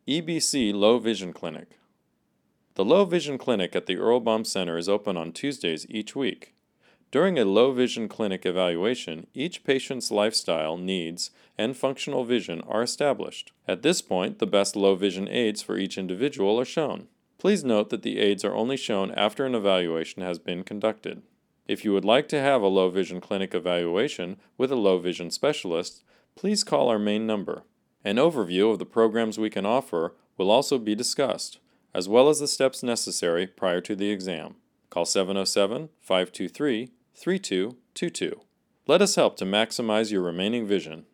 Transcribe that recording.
EBC Low Vision Clinic. The Low Vision Clinic at the Earl Baum Center is open on Tuesdays each week. During a low vision clinic evaluation, each patient's lifestyle, needs, and functional vision are established. At this point, the best low vision aids for each individual are shown. Please note that the aids are only shown after an evaluation has been conducted. If you would like to have a low vision clinic evaluation with a low vision specialist, please call our main number. An overview of the programs we can offer will also be discussed, as well as the steps necessary prior to the exam. Call 707-523-3222. Let us help to maximize your remaining vision.